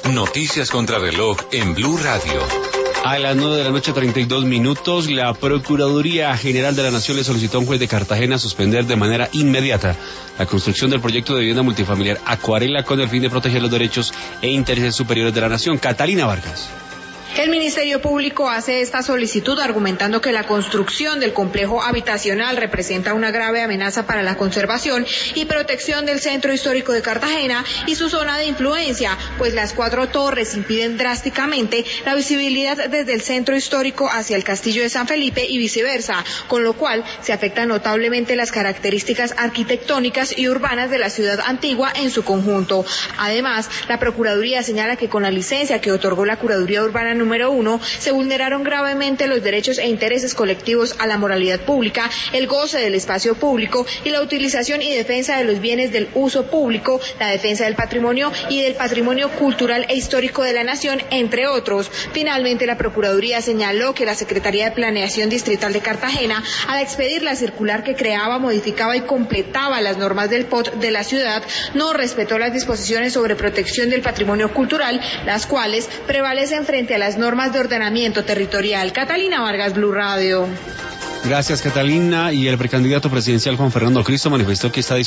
Noticias contra reloj en Blue Radio. A las 9:32 p.m, la Procuraduría General de la Nación le solicitó a un juez de Cartagena suspender de manera inmediata la construcción del proyecto de vivienda multifamiliar Acuarela con el fin de proteger los derechos e intereses superiores de la nación. Catalina Vargas. El Ministerio Público hace esta solicitud argumentando que la construcción del complejo habitacional representa una grave amenaza para la conservación y protección del centro histórico de Cartagena y su zona de influencia, pues las 4 torres impiden drásticamente la visibilidad desde el centro histórico hacia el Castillo de San Felipe y viceversa, con lo cual se afectan notablemente las características arquitectónicas y urbanas de la ciudad antigua en su conjunto. Además, la Procuraduría señala que con la licencia que otorgó la Curaduría Urbana número 1, se vulneraron gravemente los derechos e intereses colectivos a la moralidad pública, el goce del espacio público y la utilización y defensa de los bienes del uso público, la defensa del patrimonio y del patrimonio cultural e histórico de la nación, entre otros. Finalmente, la Procuraduría señaló que la Secretaría de Planeación Distrital de Cartagena, al expedir la circular que creaba, modificaba y completaba las normas del POT de la ciudad, no respetó las disposiciones sobre protección del patrimonio cultural, las cuales prevalecen frente a las normas de ordenamiento territorial. Catalina Vargas, Blue Radio. Gracias, Catalina. Y el precandidato presidencial Juan Fernando Cristo manifestó que está